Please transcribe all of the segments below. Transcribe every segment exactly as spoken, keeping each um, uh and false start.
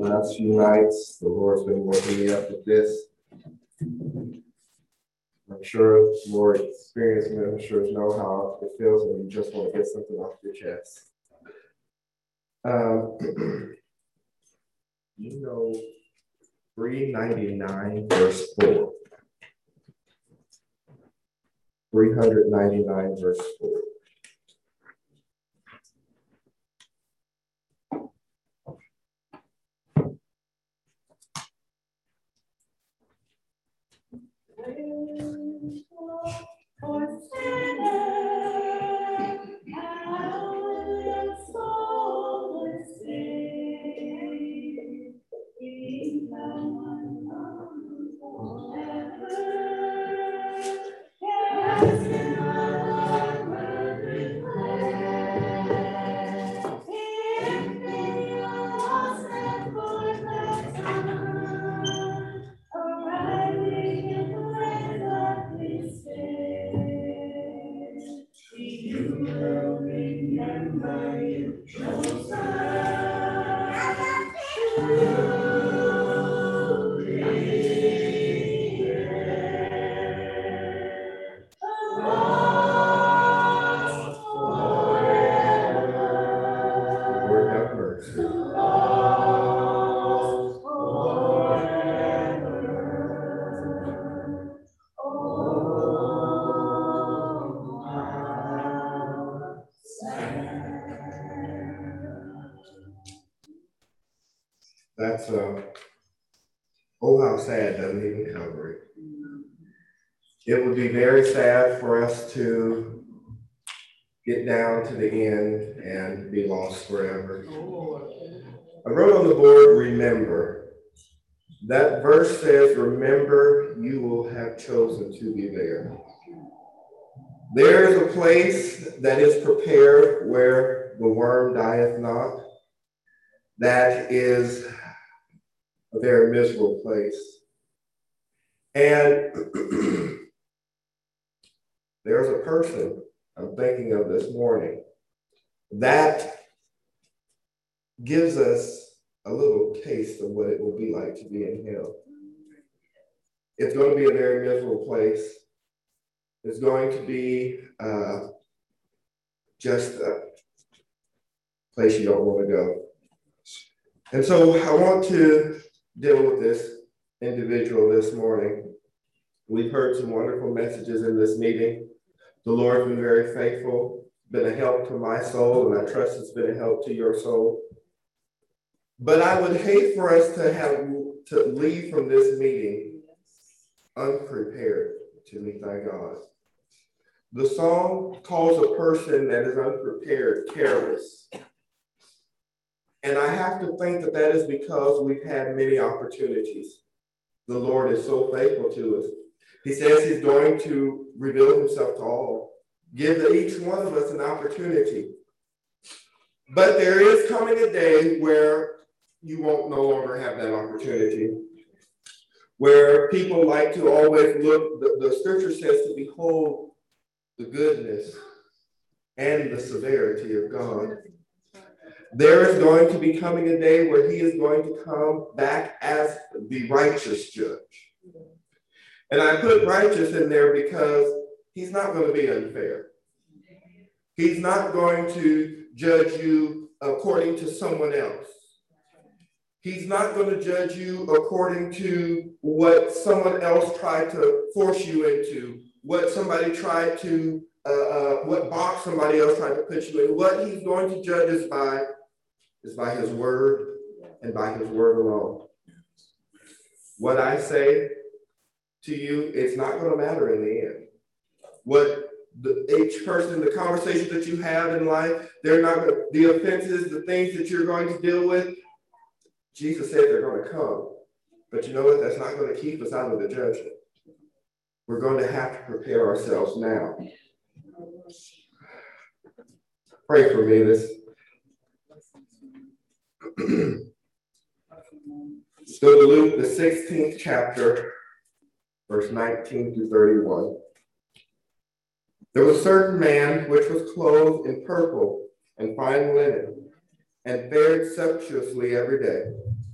last few nights. The Lord's been working me up with this. I'm sure more experienced ministers know how it feels when you just want to get something off your chest. Um, you know, three ninety-nine verse four. three ninety-nine verse four. For sinner, our soul is saved. Be thou forever. Cast in our murmuring land. If they are lost and forgotten, arriving in the land of His day, you will remember you chose us to be there. Lost forever. Lord have mercy. Lost forever. Oh, how sad. That's uh, oh, how sad doesn't even cover it. It would be very sad for us to get down to the end and be lost forever. I wrote on the board, remember. That verse says, remember, you will have chosen to be there. There is a place that is prepared where the worm dieth not. That is a very miserable place. And there's a person I'm thinking of this morning that gives us a little taste of what it will be like to be in hell. It's going to be a very miserable place. It's going to be uh, just a place you don't want to go. And so I want to deal with this individual this morning. We've heard some wonderful messages in this meeting. The Lord's been very faithful, been a help to my soul, and I trust it's been a help to your soul. But I would hate for us to have to leave from this meeting unprepared to meet thy God. The song calls a person that is unprepared careless. And I have to think that that is because we've had many opportunities. The Lord is so faithful to us. He says he's going to reveal himself to all, give each one of us an opportunity. But there is coming a day where you won't no longer have that opportunity, where people like to always look, the, the scripture says to behold the goodness and the severity of God. There is going to be coming a day where he is going to come back as the righteous judge. And I put righteous in there because he's not going to be unfair. He's not going to judge you according to someone else. He's not going to judge you according to what someone else tried to force you into, what somebody tried to, uh, uh, what box somebody else tried to put you in. What he's going to judge us by is by his word and by his word alone. What I say to you, it's not going to matter in the end. What the, each person, the conversations that you have in life, they're not going to, the offenses, the things that you're going to deal with, Jesus said they're going to come. But you know what? That's not going to keep us out of the judgment. We're going to have to prepare ourselves now. Pray for me. This. Let's go to Luke, the sixteenth chapter, verse nineteen through thirty-one. There was a certain man which was clothed in purple and fine linen, and fared sumptuously every day.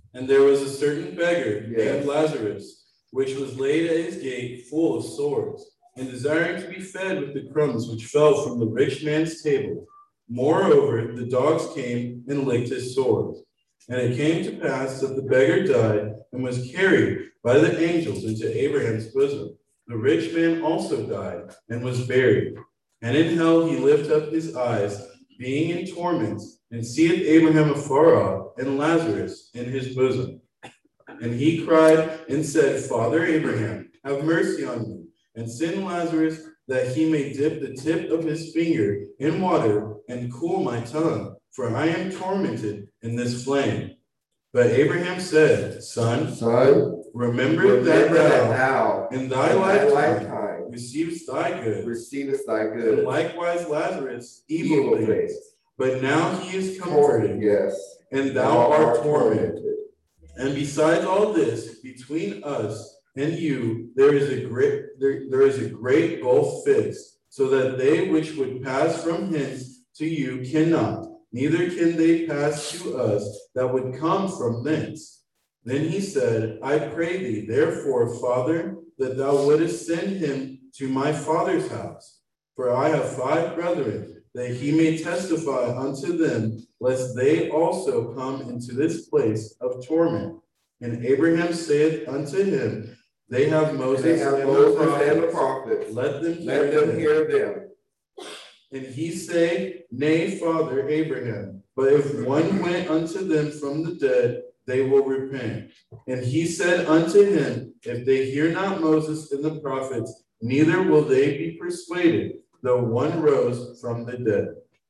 And there was a certain beggar Yes. named Lazarus, which was laid at his gate full of sores, and desiring to be fed with the crumbs which fell from the rich man's table. Moreover, the dogs came and licked his sores. And it came to pass that the beggar died and was carried by the angels into Abraham's bosom. The rich man also died and was buried. And in hell he lifted up his eyes, being in torments, and seeth Abraham afar off, and Lazarus in his bosom. And he cried and said, Father Abraham, have mercy on me, and send Lazarus, that he may dip the tip of his finger in water and cool my tongue, for I am tormented in this flame. But Abraham said, Son, Son, remember, remember that, that thou, thou in thy, in thy lifetime, lifetime receivest thy good, receivest thy and good, likewise Lazarus evil, evil things. things. But now he is comforted, Yes, and thou art tormented. tormented. And besides all this, between us and you there is a great there, there is a great gulf fixed, so that they which would pass from hence to you cannot, neither can they pass to us that would come from thence. Then he said, I pray thee, therefore, Father, that thou wouldest send him to my father's house. For I have five brethren, that he may testify unto them, lest they also come into this place of torment. And Abraham saith unto him, They have Moses, they have and, Moses the prophets. and the prophets. Let them hear, Let them them. hear them. And he said, Nay, Father Abraham, but if one went unto them from the dead, they will repent. And he said unto him, If they hear not Moses and the prophets, neither will they be persuaded, though one rose from the dead.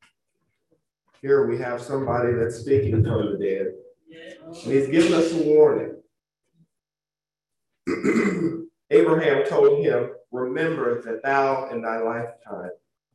Here we have somebody that's speaking from the dead. And he's giving us a warning. Abraham told him, remember that thou in thy lifetime.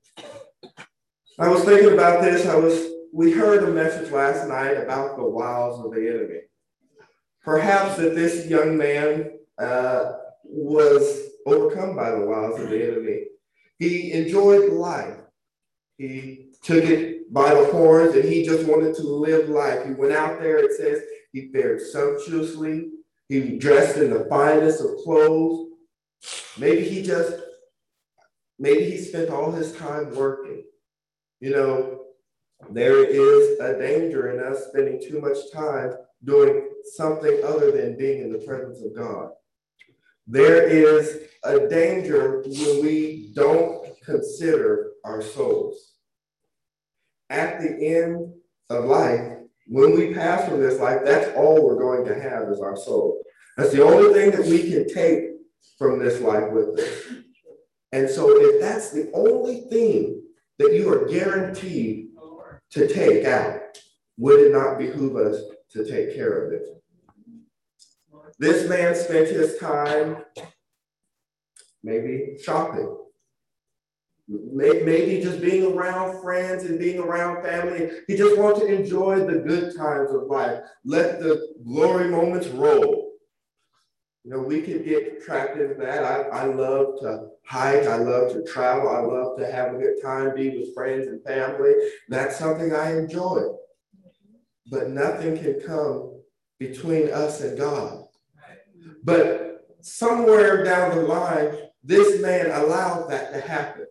I was thinking about this. I was, we heard a message last night about the wiles of the enemy. Perhaps that this young man uh, was overcome by the wiles of the enemy. He enjoyed life. He took it by the horns and he just wanted to live life. He went out there, it says, he fared sumptuously. He dressed in the finest of clothes. Maybe he just, maybe he spent all his time working. You know, there is a danger in us spending too much time doing something other than being in the presence of God. There is a danger when we don't consider our souls. At the end of life, when we pass from this life, that's all we're going to have is our soul. That's the only thing that we can take from this life with us. And so if that's the only thing that you are guaranteed to take out, would it not behoove us to take care of it? This man spent his time maybe shopping, maybe just being around friends and being around family. He just wanted to enjoy the good times of life. Let the glory moments roll. You know, we could get trapped into that. I, I love to hike. I love to travel. I love to have a good time, be with friends and family. That's something I enjoy. But nothing can come between us and God. But somewhere down the line, this man allowed that to happen.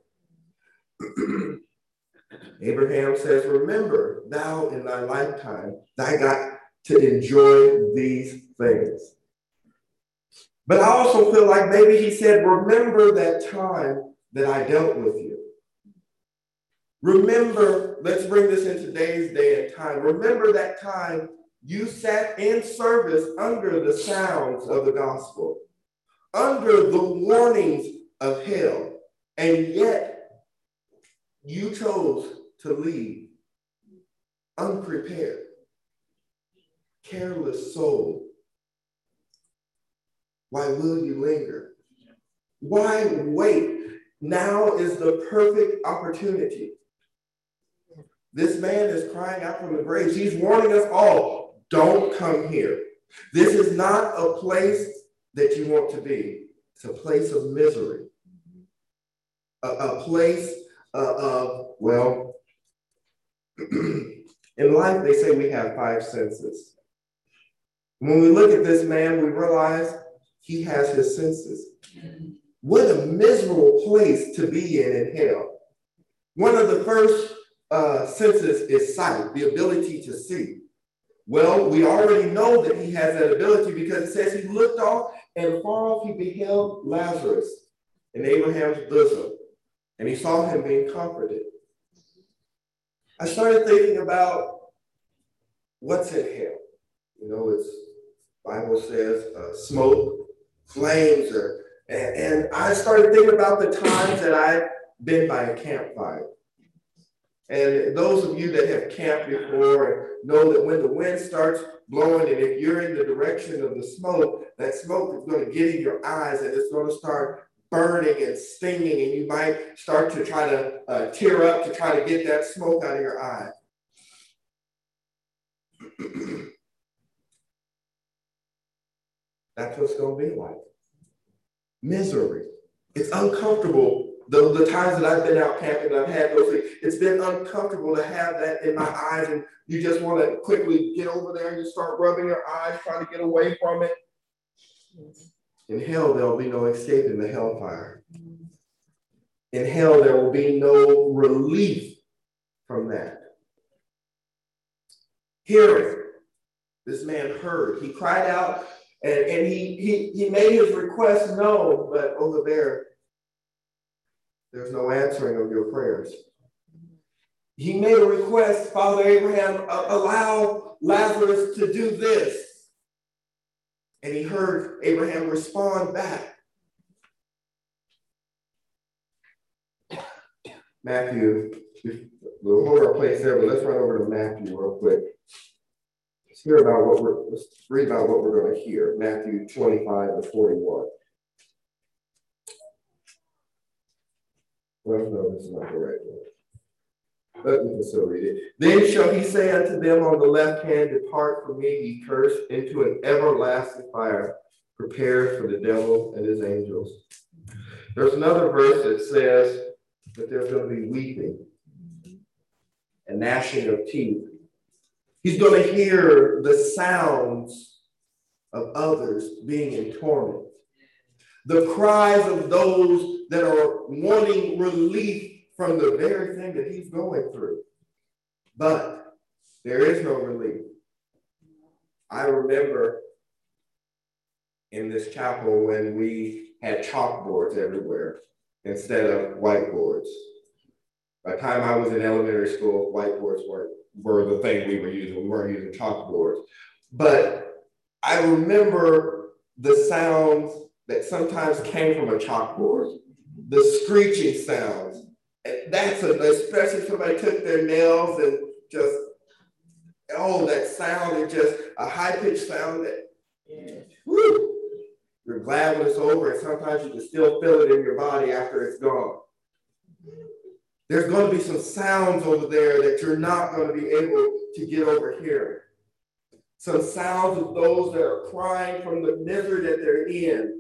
Abraham says, remember thou in thy lifetime, thou got to enjoy these things. But I also feel like maybe he said, remember that time that I dealt with you. Remember, let's bring this in today's day and time. Remember that time you sat in service under the sounds of the gospel, under the warnings of hell, and yet you chose to leave unprepared, careless soul. Why will you linger? Why wait? Now is the perfect opportunity. This man is crying out from the grave. He's warning us all, don't come here. This is not a place that you want to be. It's a place of misery. A, a place uh, of, well, in life they say we have five senses. When we look at this man, we realize he has his senses. What a miserable place to be in in hell. One of the first uh, senses is sight, the ability to see. Well, we already know that he has that ability because it says he looked off and far off he beheld Lazarus in Abraham's bosom, and he saw him being comforted. I started thinking about what's in hell. You know, it's Bible says uh, smoke, flames, or and, and I started thinking about the times that I've been by a campfire. And those of you that have camped before know that when the wind starts blowing, and if you're in the direction of the smoke, that smoke is going to get in your eyes and it's going to start burning and stinging, and you might start to try to uh, tear up to try to get that smoke out of your eye. That's what's going to be like. Misery. It's uncomfortable. The, the times that I've been out camping and I've had those things, it's been uncomfortable to have that in my eyes, and you just want to quickly get over there and you start rubbing your eyes, trying to get away from it. In hell, there will be no escaping the hellfire. In hell, there will be no relief from that. Hearing. This man heard. He cried out, and, and he, he, he made his request known, but over there, there's no answering of your prayers. He made a request, Father Abraham, allow Lazarus to do this. And he heard Abraham respond back. Matthew, we'll hold our place there, but let's run over to Matthew real quick. Let's hear about what we're, let's read about what we're going to hear. Matthew twenty-five and forty-one. Well, no, this is not the right one. But we can still read it. Then shall he say unto them on the left hand, depart from me, ye cursed, into an everlasting fire, prepared for the devil and his angels. There's another verse that says that there's going to be weeping and gnashing of teeth. He's going to hear the sounds of others being in torment. The cries of those that are wanting relief from the very thing that he's going through. But there is no relief. I remember in this chapel when we had chalkboards everywhere instead of whiteboards. By the time I was in elementary school, whiteboards were, were the thing we were using. We weren't using chalkboards. But I remember the sounds that sometimes came from a chalkboard, the screeching sounds. And that's a, especially if somebody took their nails and just, oh, that sound is just a high-pitched sound that, yeah. Whew, you're glad when it's over, and sometimes you can still feel it in your body after it's gone. There's going to be some sounds over there that you're not going to be able to get over hearing. Some sounds of those that are crying from the misery that they're in.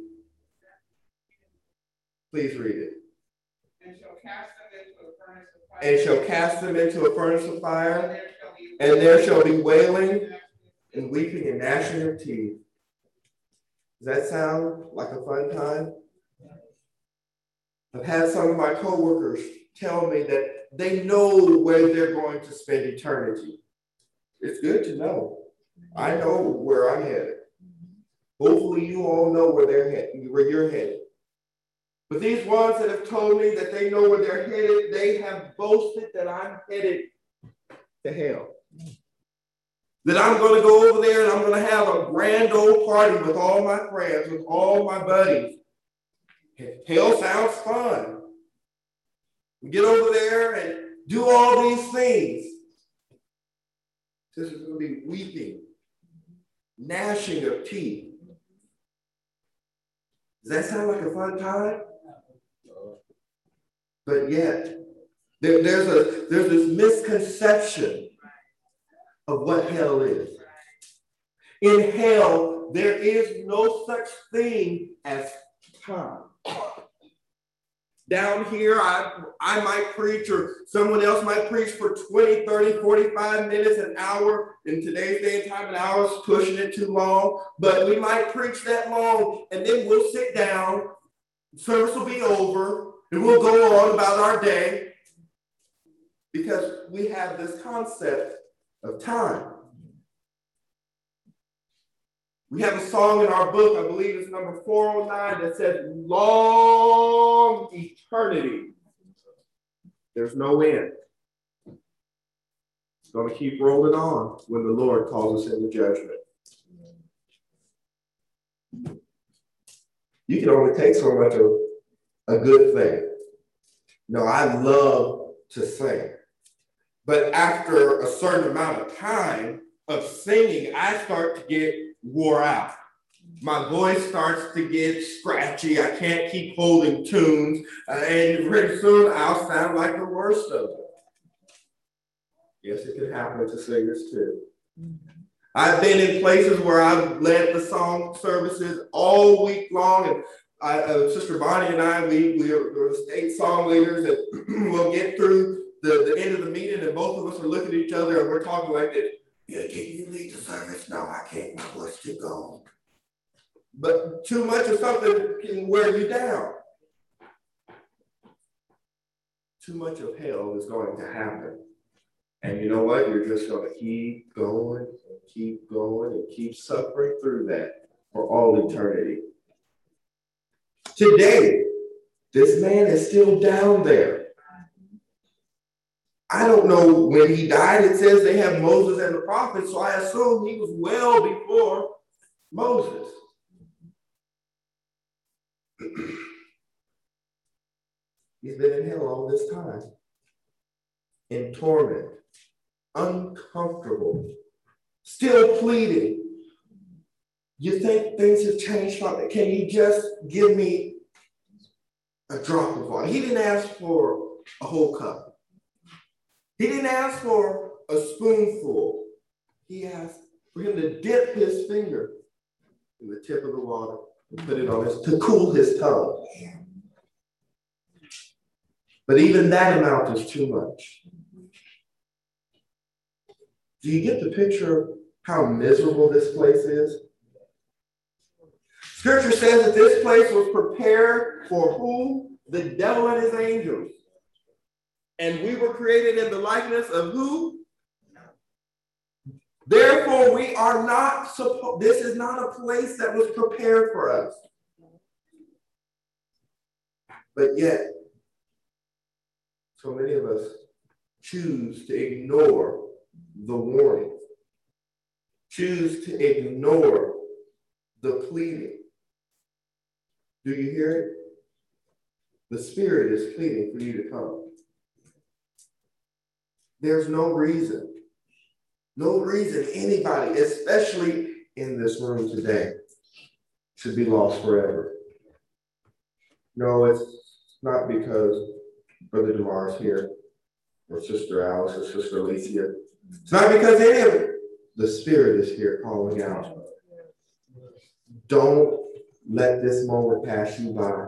Please read it. And shall cast them into a furnace of fire. And shall cast them into a furnace of fire, and there shall be wailing and weeping and gnashing of teeth. Does that sound like a fun time? I've had some of my coworkers tell me that they know where they're going to spend eternity. It's good to know. I know where I'm headed. Hopefully you all know where they're headed, where you're headed. But these ones that have told me that they know where they're headed, they have boasted that I'm headed to hell. That I'm going to go over there and I'm going to have a grand old party with all my friends, with all my buddies. Hell sounds fun. We get over there and do all these things. This is going to be weeping, gnashing of teeth. Does that sound like a fun time? But yet, there, there's, a, there's this misconception of what hell is. In hell, there is no such thing as time. down here, I, I might preach, or someone else might preach for twenty, thirty, forty-five minutes, an hour. In today's day and time, an hour is pushing it too long. But we might preach that long, and then we'll sit down. Service will be over, and we'll go on about our day, because we have this concept of time. We have a song in our book, I believe it's number four oh nine, that says, long eternity. There's no end. It's going to keep rolling on when the Lord calls us into judgment. You can only take so much of a good thing. You know, I love to sing. But after a certain amount of time of singing, I start to get wore out. My voice starts to get scratchy. I can't keep holding tunes. Uh, and pretty soon I'll sound like the worst of them. Yes, it can happen to singers too. I've been in places where I've led the song services all week long. And I, uh, Sister Bonnie and I, we, we are, we're state song leaders, and we'll get through the, the end of the meeting, and both of us are looking at each other and we're talking like this. Yeah, can you lead the service? No, I can't. My voice too gone. But too much of something can wear you down. Too much of hell is going to happen. And you know what? You're just going to keep going and keep going and keep suffering through that for all eternity. Today, this man is still down there. I don't know when he died. It says they have Moses and the prophets, so I assume he was well before Moses. He's been in hell all this time, in torment, uncomfortable, still pleading. You think things have changed from it? Can you just give me a drop of water? He didn't ask for a whole cup. He didn't ask for a spoonful. He asked for him to dip his finger in the tip of the water and put it on his, to cool his tongue. But even that amount is too much. Do you get the picture of how miserable this place is? Scripture says that this place was prepared for who? The devil and his angels. And we were created in the likeness of who? Therefore, we are not supposed, this is not a place that was prepared for us. But yet, so many of us choose to ignore the warning, choose to ignore the pleading. Do you hear it? The Spirit is pleading for you to come. There's no reason, no reason anybody, especially in this room today, should be lost forever. No, it's not because Brother DeMar is here, or Sister Alice, or Sister Alicia. It's not because any of it. The Spirit is here calling out. Don't let this moment pass you by.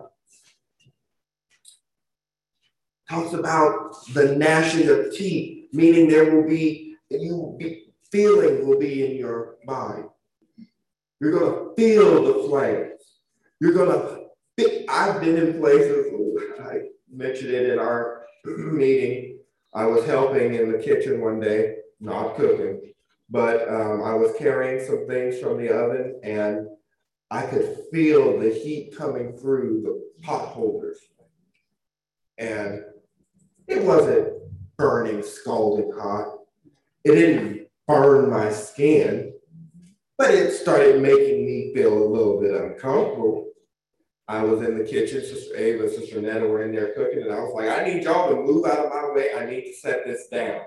Talks about the gnashing of teeth, meaning there will be, you will be, feeling will be in your body. You're going to feel the flames. You're going to, I've been in places, I mentioned it in our meeting. I was helping in the kitchen one day, not cooking, but um, I was carrying some things from the oven, and I could feel the heat coming through the pot holders. And it wasn't burning, scalding hot. It didn't burn my skin, but it started making me feel a little bit uncomfortable. I was in the kitchen, Sister Ava and Sister Netta were in there cooking, and I was like, I need y'all to move out of my way. I need to set this down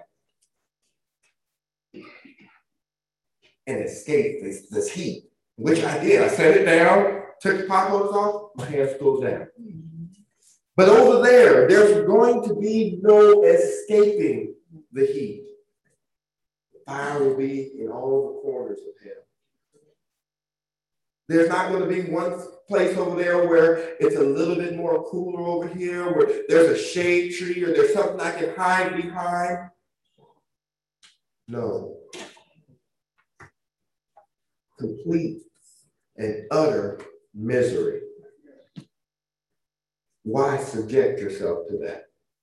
and escape this, this heat, which I did. I set it down, took the pot holders off, my hands cooled down. But over there, there's going to be no escaping the heat. The fire will be in all the corners of hell. There's not going to be one place over there where it's a little bit more cooler over here, where there's a shade tree or there's something I can hide behind. No. Complete and utter misery. Why subject yourself to that?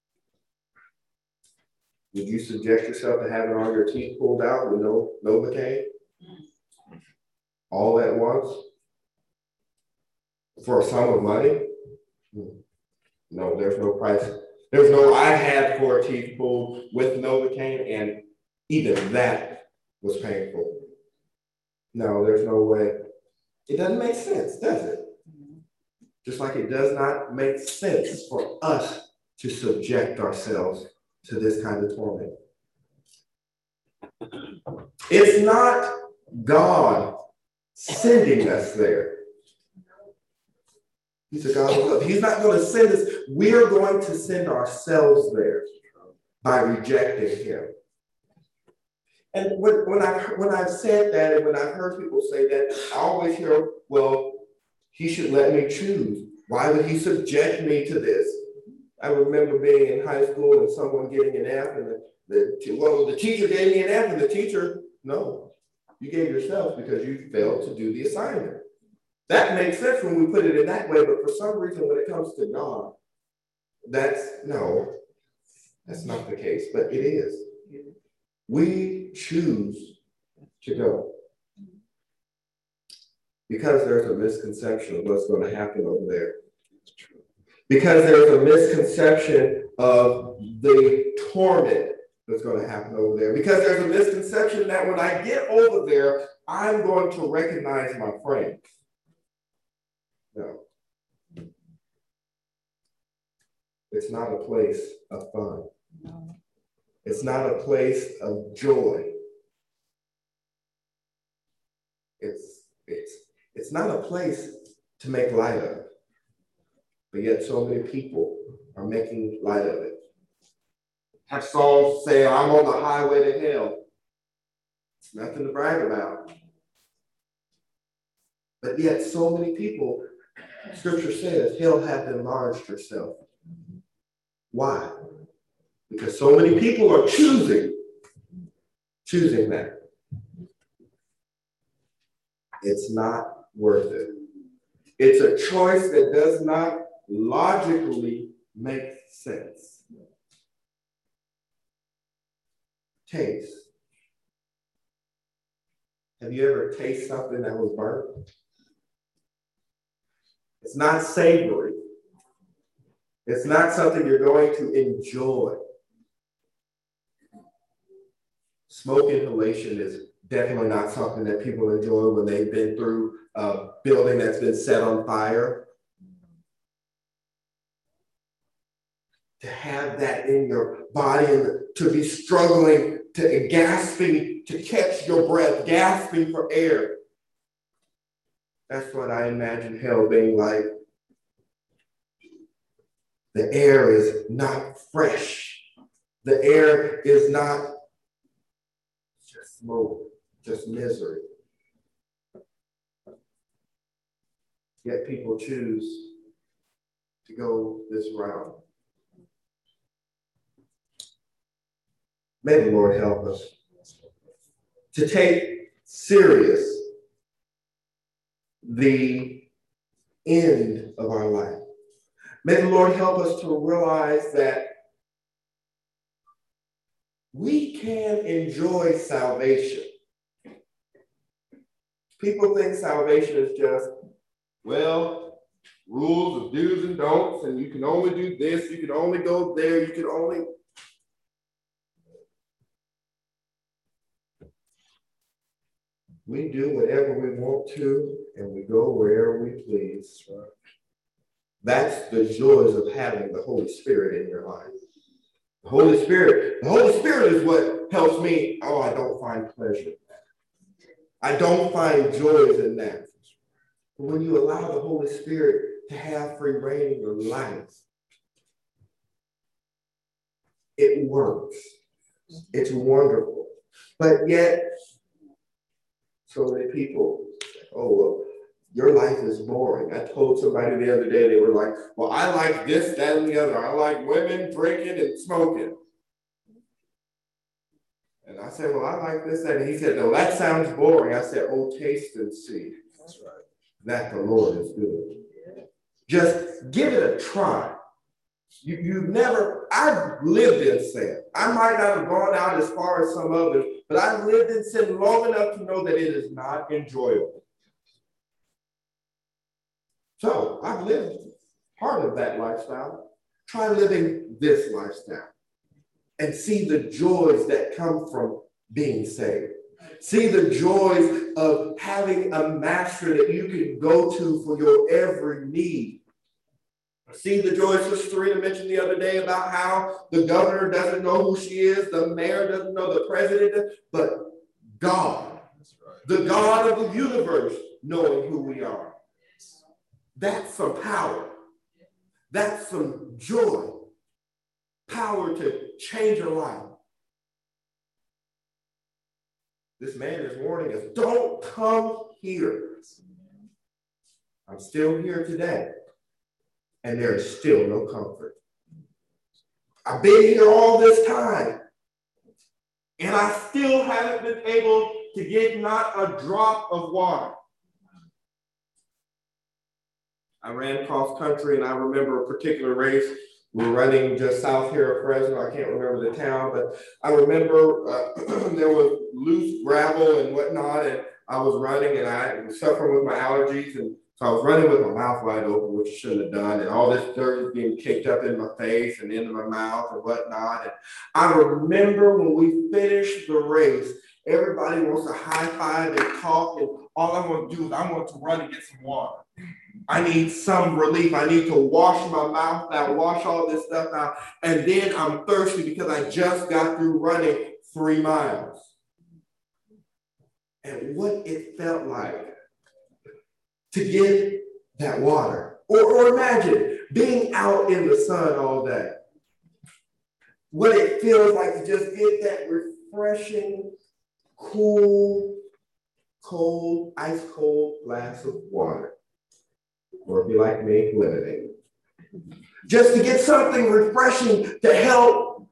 Would you subject yourself to having all your teeth pulled out with no Novocaine? All at once? For a sum of money? No, there's no price. There's no, I had four teeth pulled with Novocaine, and even that was painful. No, there's no way. It doesn't make sense, does it? Just like it does not make sense for us to subject ourselves to this kind of torment. It's not God sending us there. He's a God of love. He's not going to send us. We're going to send ourselves there by rejecting him. And when, when, I, when I've said that and when I've heard people say that, I always hear, well, he should let me choose. Why would he subject me to this? I remember being in high school and someone getting an F, and the, the, well, the teacher gave me an F, and the teacher, no, you gave yourself because you failed to do the assignment. That makes sense when we put it in that way, but for some reason when it comes to God, that's, no, that's not the case, but it is. We choose to go. Because there's a misconception of what's going to happen over there. Because there's a misconception of the torment that's going to happen over there. Because there's a misconception that when I get over there, I'm going to recognize my friends. No. It's not a place of fun. No. It's not a place of joy. It's, it's, it's not a place to make light of. But yet so many people are making light of it. Have songs say, I'm on the highway to hell. It's nothing to brag about. But yet so many people, Scripture says, hell hath enlarged herself. Why? Because so many people are choosing, choosing that. It's not worth it. It's a choice that does not logically make sense. Taste. Have you ever tasted something that was burnt? It's not savory. It's not something you're going to enjoy. Smoke inhalation is definitely not something that people enjoy when they've been through a building that's been set on fire. To have that in your body and to be struggling, to gasping, to catch your breath, gasping for air. That's what I imagine hell being like. The air is not fresh. The air is not just smoke, just misery. Yet people choose to go this route. May the Lord help us to take serious the end of our life. May the Lord help us to realize that we can enjoy salvation. People think salvation is just, well, rules of do's and don'ts, and you can only do this, you can only go there, you can only... We do whatever we want to, and we go wherever we please. Right? That's the joys of having the Holy Spirit in your life. The Holy Spirit, the Holy Spirit is what helps me. Oh, I don't find pleasure in that. I don't find joys in that. But when you allow the Holy Spirit to have free reign in your life, it works. It's wonderful. But yet, so many people, oh, well, your life is boring. I told somebody the other day, they were like, well, I like this, that, and the other. I like women, drinking, and smoking. And I said, well, I like this, that. And he said, no, that sounds boring. I said, oh, taste and see. That's right. That the Lord is good. Just give it a try. You, you've never, I've lived in sin. I might not have gone out as far as some others, but I've lived in sin long enough to know that it is not enjoyable. So I've lived part of that lifestyle. Try living this lifestyle and see the joys that come from being saved. See the joys of having a master that you can go to for your every need. See the joys that Serena mentioned the other day about how the governor doesn't know who she is, the mayor doesn't know, the president, but God, the God of the universe, knowing who we are. That's some power. That's some joy. Power to change a life. This man is warning us, don't come here. I'm still here today. And there is still no comfort. I've been here all this time, and I still haven't been able to get not a drop of water. I ran cross country, and I remember a particular race. We were running just south here of Fresno. I can't remember the town, but I remember uh, there was loose gravel and whatnot, and I was running, and I was suffering with my allergies, and so I was running with my mouth wide open, which I shouldn't have done, and all this dirt was being kicked up in my face and into my mouth and whatnot. And I remember when we finished the race, everybody wants to high five and talk, and all I want to do is I want to run and get some water. I need some relief. I need to wash my mouth out, wash all this stuff out, and then I'm thirsty because I just got through running three miles. And what it felt like to get that water. Or, or imagine being out in the sun all day. What it feels like to just get that refreshing, cool, cold, ice cold glass of water. Or if you like me, lemonade. Just to get something refreshing to help,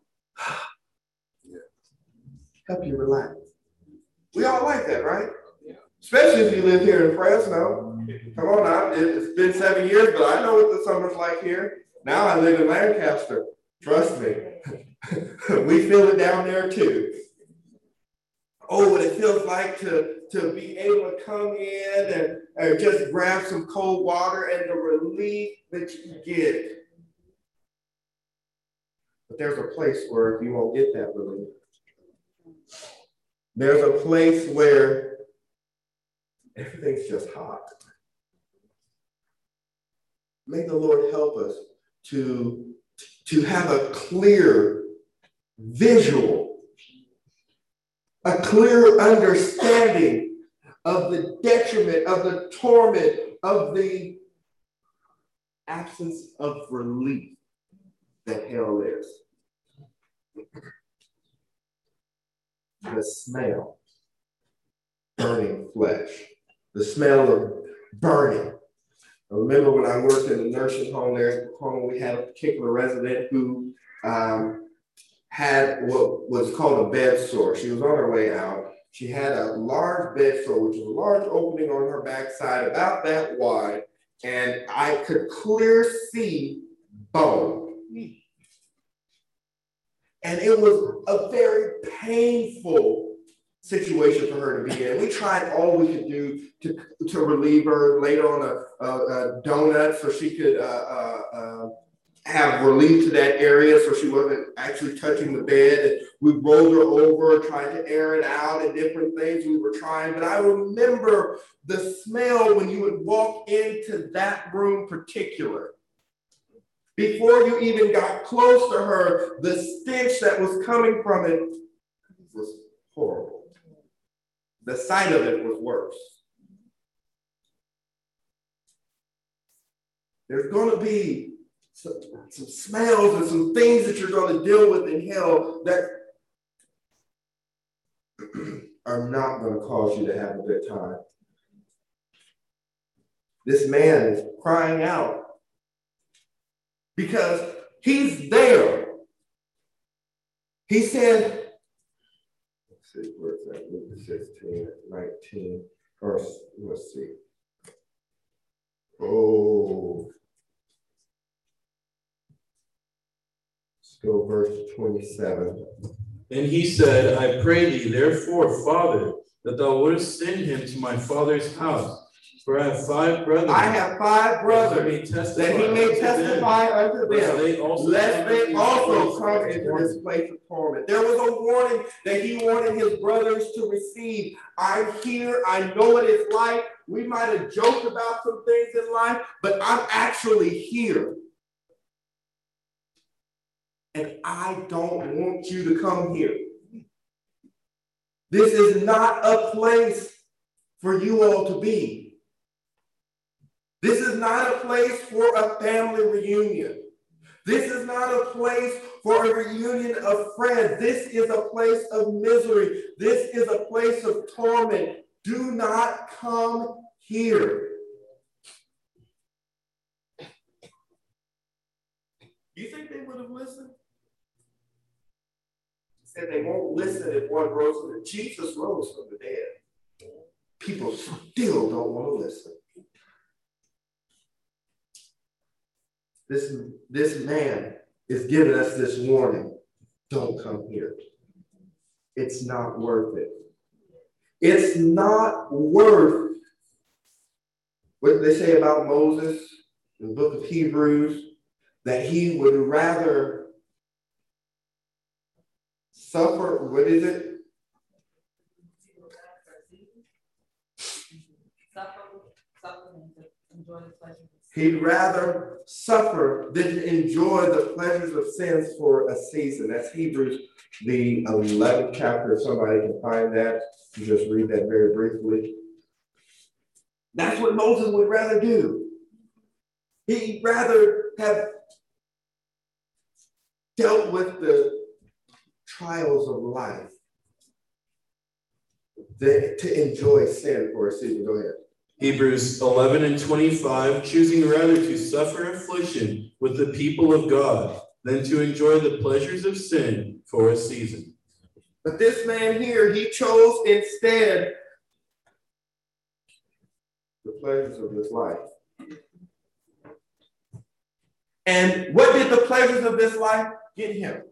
help you relax. We all like that, right? Especially if you live here in Fresno. Come on now, it's been seven years, but I know what the summer's like here. Now I live in Lancaster. Trust me. We feel it down there too. Oh, what it feels like to, to be able to come in and, and just grab some cold water and the relief that you get. But there's a place where you won't get that relief. There's a place where everything's just hot. May the Lord help us to, to have a clear visual, a clear understanding of the detriment, of the torment, of the absence of relief that hell is. The smell, burning flesh, the smell of burning. I remember when I worked in the nursing home there at home, we had a particular resident who um, had what was called a bed sore. She was on her way out. She had a large bed sore, which was a large opening on her backside, about that wide, and I could clear see bone. And it was a very painful situation for her to be in. We tried all we could do to, to relieve her, laid her on a, a, a donut so she could uh, uh, uh, have relief to that area so she wasn't actually touching the bed. And we rolled her over, tried to air it out and different things we were trying. But I remember the smell when you would walk into that room particular. Before you even got close to her, the stench that was coming from it was horrible. The sight of it was worse. There's going to be some, some smells and some things that you're going to deal with in hell that are not going to cause you to have a good time. This man is crying out because he's there. He said, let's see, where's that? Luke sixteen, nineteen, verse, let's see. Oh, let's go verse twenty-seven. And he said, I pray thee, therefore, Father, that thou wouldest send him to my father's house. For I have five brothers. I have five brothers that he may testify unto them, lest they also come into this place of torment. There was a warning that he wanted his brothers to receive. I'm here. I know what it's like. We might have joked about some things in life, but I'm actually here. And I don't want you to come here. This is not a place for you all to be. This is not a place for a family reunion. This is not a place for a reunion of friends. This is a place of misery. This is a place of torment. Do not come here. You think they would have listened? Said they won't listen if one rose from the Jesus rose from the dead. People still don't want to listen. This, this man is giving us this warning. Don't come here. It's not worth it. It's not worth what they say about Moses in the book of Hebrews, that he would rather suffer, what is it? Suffer, suffer and to enjoy the pleasures. He'd rather suffer than to enjoy the pleasures of sins for a season. That's Hebrews, the eleventh chapter. If somebody can find that, you just read that very briefly. That's what Moses would rather do. He'd rather have dealt with the trials of life than to enjoy sin for a season. Go ahead. Hebrews eleven and twenty-five, choosing rather to suffer affliction with the people of God than to enjoy the pleasures of sin for a season. But this man here, he chose instead the pleasures of this life. And what did the pleasures of this life get him?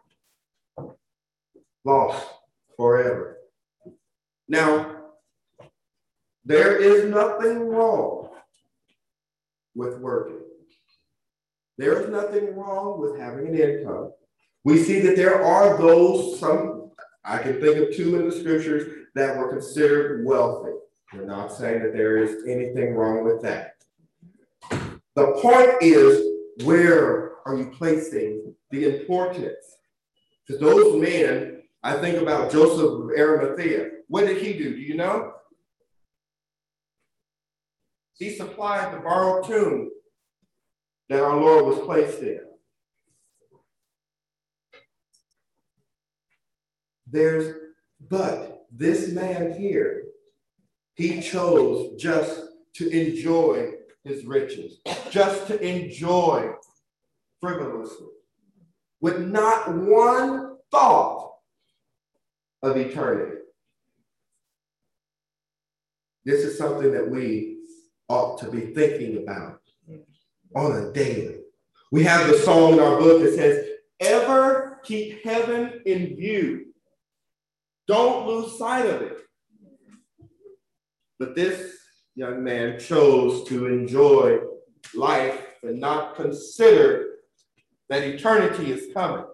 Lost forever. Now, there is nothing wrong with working. There is nothing wrong with having an income. We see that there are those, some, I can think of two in the scriptures that were considered wealthy. We're not saying that there is anything wrong with that. The point is, where are you placing the importance? Because those men, I think about Joseph of Arimathea. What did he do? Do you know? He supplied the borrowed tomb that our Lord was placed in. There's, but this man here, he chose just to enjoy his riches, just to enjoy frivolously, with not one thought of eternity. This is something that we ought to be thinking about on a daily. We have the song in our book that says, ever keep heaven in view. Don't lose sight of it. But this young man chose to enjoy life and not consider that eternity is coming.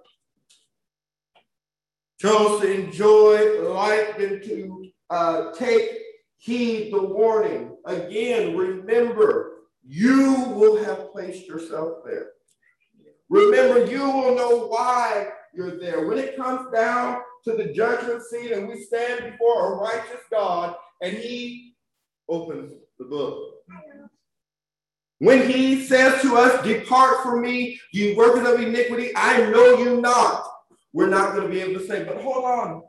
Chose to enjoy life and to uh, take heed the warning. Again, remember, you will have placed yourself there. Remember, you will know why you're there. When it comes down to the judgment seat and we stand before a righteous God and he opens the book. When he says to us, depart from me, you workers of iniquity, I know you not. We're not going to be able to say, but hold on.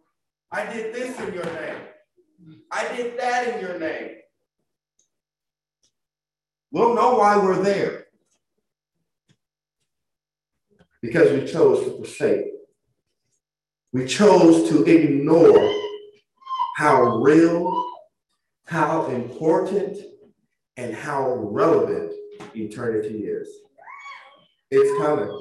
I did this in your name. I did that in your name. We'll know why we're there. Because we chose to forsake. We chose to ignore how real, how important, and how relevant eternity is. It's coming.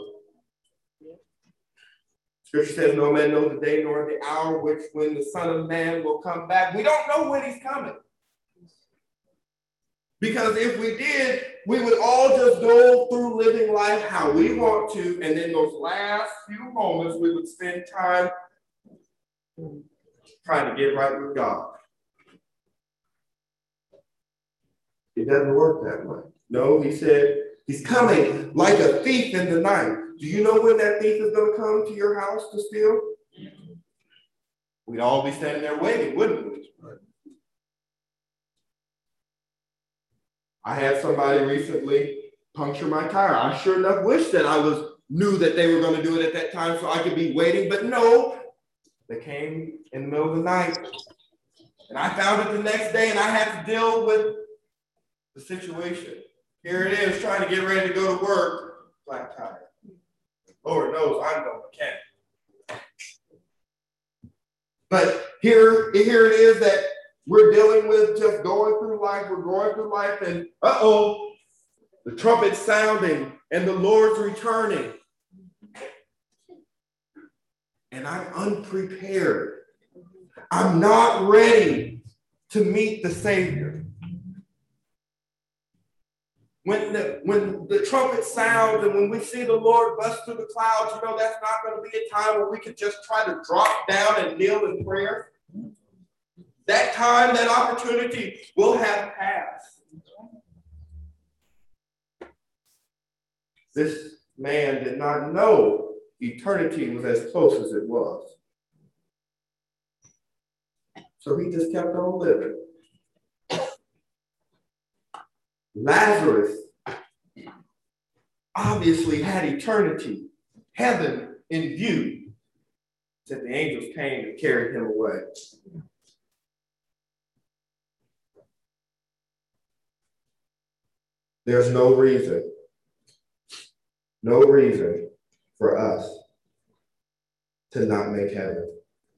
Scripture says, no man knows the day nor the hour which when the Son of Man will come back. We don't know when he's coming. Because if we did, we would all just go through living life how we want to, and then those last few moments we would spend time trying to get right with God. It doesn't work that way. No, he said, he's coming like a thief in the night. Do you know when that thief is going to come to your house to steal? We'd all be standing there waiting, wouldn't we? I had somebody recently puncture my tire. I sure enough wish that I was knew that they were going to do it at that time so I could be waiting, but no, they came in the middle of the night. And I found it the next day and I had to deal with the situation. Here it is, trying to get ready to go to work, flat tire. Lord knows I'm no mechanic. But here, here it is that we're dealing with just going through life. We're going through life and uh-oh, the trumpet's sounding and the Lord's returning. And I'm unprepared. I'm not ready to meet the Savior. When the, when the trumpet sounds and when we see the Lord bust through the clouds, you know, that's not going to be a time where we can just try to drop down and kneel in prayer. That time, that opportunity will have passed. This man did not know eternity was as close as it was. So he just kept on living. Lazarus obviously had eternity, heaven in view, that the angels came and carried him away. There's no reason, no reason for us to not make heaven.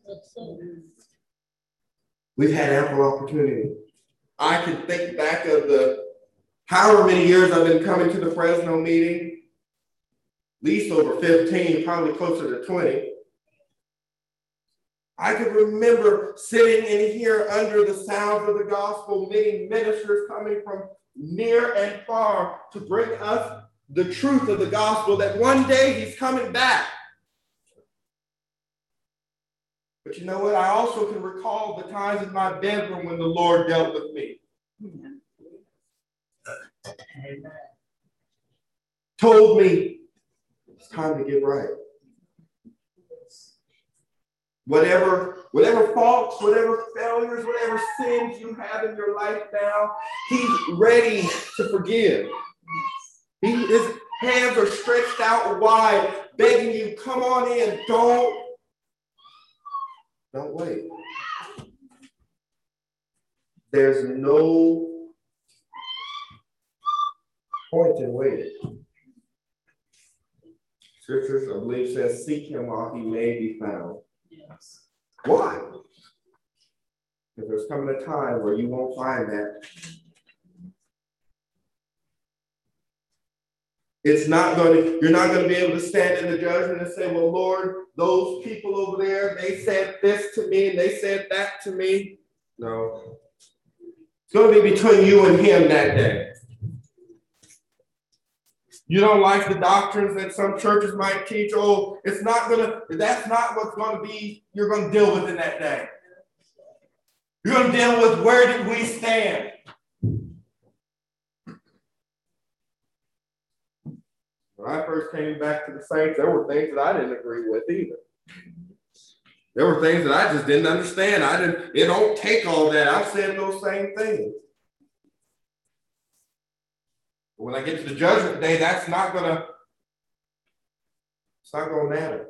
We've had ample opportunity. I can think back of the however many years I've been coming to the Fresno meeting, at least over fifteen, probably closer to twenty. I can remember sitting in here under the sounds of the gospel, many ministers coming from near and far to bring us the truth of the gospel that one day he's coming back. But you know what? I also can recall the times in my bedroom when the Lord dealt with me. Amen. Told me it's time to get right. Whatever, whatever faults, whatever failures, whatever sins you have in your life now, he's ready to forgive. He, his hands are stretched out wide, begging you, come on in, don't, don't wait. There's no point in waiting. Scriptures, I believe, says, seek him while he may be found. Yes. Why? Because there's coming a time where you won't find that. It's not going to, you're not going to be able to stand in the judgment and say, well, Lord, those people over there, they said this to me and they said that to me. No. It's going to be between you and him that day. You don't like the doctrines that some churches might teach. Oh, it's not going to, that's not what's going to be, you're going to deal with in that day. You're going to deal with where did we stand? When I first came back to the saints, there were things that I didn't agree with either. There were things that I just didn't understand. I didn't, it don't take all that. I've said those same things. But when I get to the judgment day, that's not gonna, it's not gonna matter.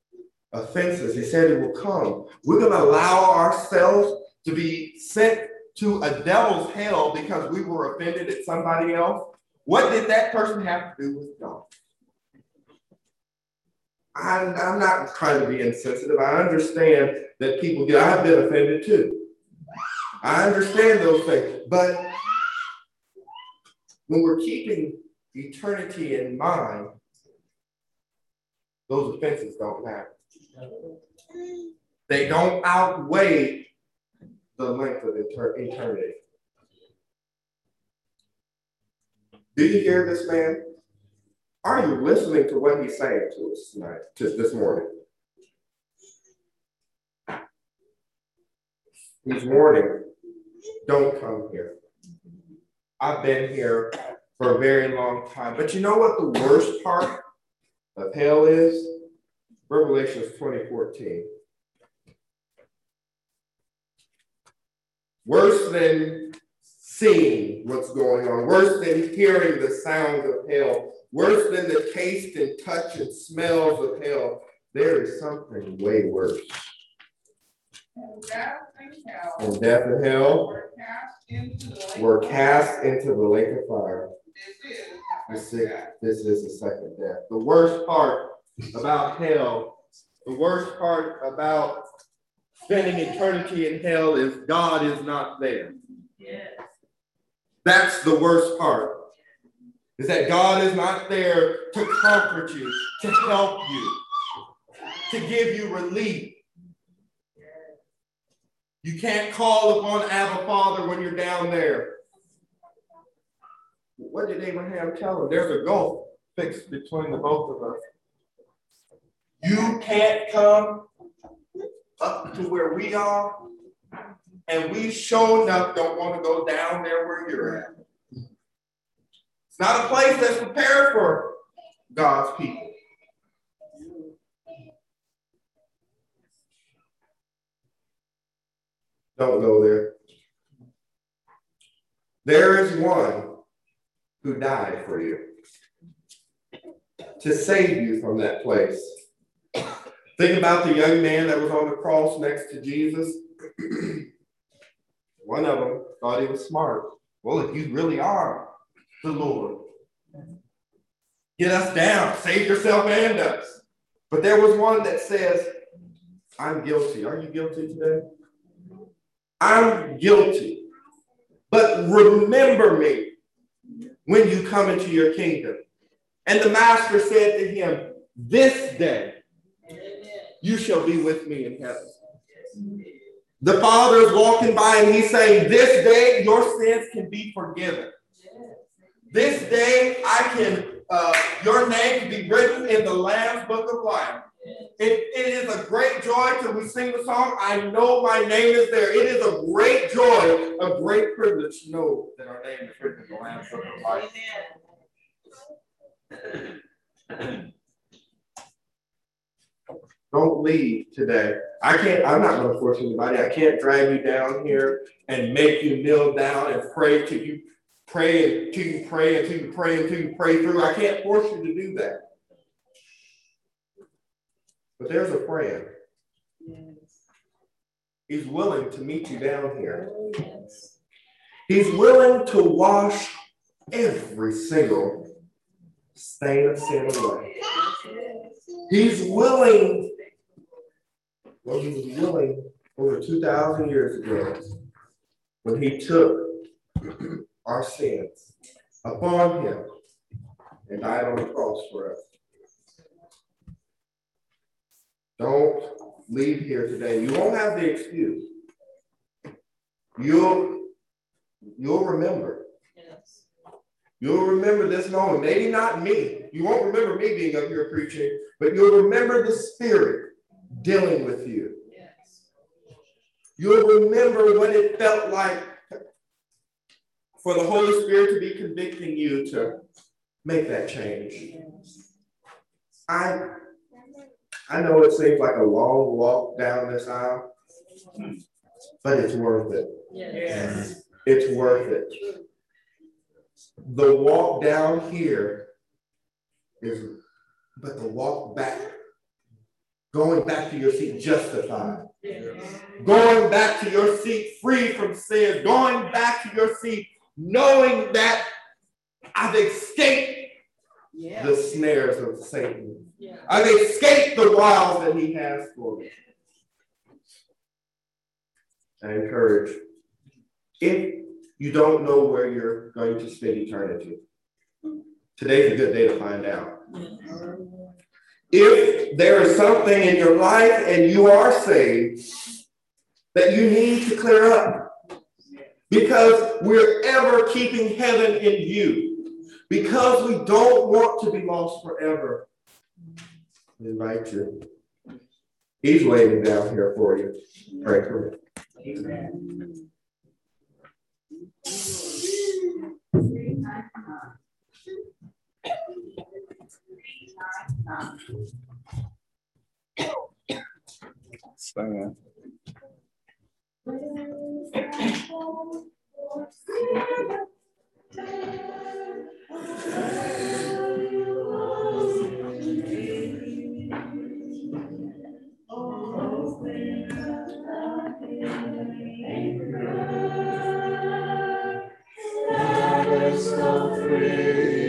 Offenses, he said it will come. We're gonna allow ourselves to be sent to a devil's hell because we were offended at somebody else, what did that person have to do with God? I'm, I'm not trying to be insensitive. I understand that people get, I've been offended too. I understand those things. But when we're keeping eternity in mind, those offenses don't matter. They don't outweigh the length of eternity. Do you hear this man? Are you listening to what he's saying to us tonight, to this morning? He's warning, don't come here. I've been here for a very long time. But you know what the worst part of hell is? Revelation twenty fourteen. Worse than seeing what's going on, worse than hearing the sounds of hell, worse than the taste and touch and smells of hell, there is something way worse. And death and hell, And death and hell were cast into the lake were of cast into the lake of fire. This is This the is, death. this is the second death. The worst part about hell, the worst part about spending eternity in hell is God is not there. Yes. That's the worst part. Is that God is not there to comfort you, to help you, to give you relief. You can't call upon Abba Father when you're down there. What did Abraham tell him? There's a gulf fixed between the both of us. You can't come up to where we are, and we sure enough don't want to go down there where you're at. It's not a place that's prepared for God's people. Don't go there. There is one who died for you to save you from that place. Think about the young man that was on the cross next to Jesus. One of them thought he was smart. Well, if you really are the Lord, get us down, save yourself and us. But there was one that says, I'm guilty. Are you guilty today? I'm guilty. But remember me when you come into your kingdom. And the master said to him, this day you shall be with me in heaven. The Father is walking by and he's saying, this day your sins can be forgiven. This day I can, uh, your name can be written in the Lamb's book of life. It, it is a great joy till we sing the song, I know my name is there. It is a great joy, a great privilege to know that our name is written in the Lamb's book of life. Amen. Don't leave today. I can't, I'm not going to force anybody. I can't drag you down here and make you kneel down and pray till you pray until you pray until you pray until you pray through. I can't force you to do that. But there's a friend. Yes. He's willing to meet you down here. Yes. He's willing to wash every single stain of sin away. He's willing. Well, he was willing over two thousand years ago when he took our sins upon him and died on the cross for us. Don't leave here today. You won't have the excuse. You'll, you'll remember. Yes. You'll remember this moment. Maybe not me. You won't remember me being up here preaching, but you'll remember the Spirit dealing with you. Yes. You'll remember what it felt like for the Holy Spirit to be convicting you to make that change. Yes. I, I know it seems like a long walk down this aisle, but it's worth it. Yes. It's worth it. The walk down here is, but the walk back, going back to your seat, justified, Going back to your seat free from sin, going back to your seat knowing that I've escaped Yeah. the snares of Satan. Yeah. I've escaped the wiles that he has for me. I encourage, if you don't know where you're going to spend eternity, today's a good day to find out. If there is something in your life and you are saved that you need to clear up, because we're ever keeping heaven in view, because we don't want to be lost forever, I invite you. He's waiting down here for you. Pray for me. Amen. Stand. Let us go free.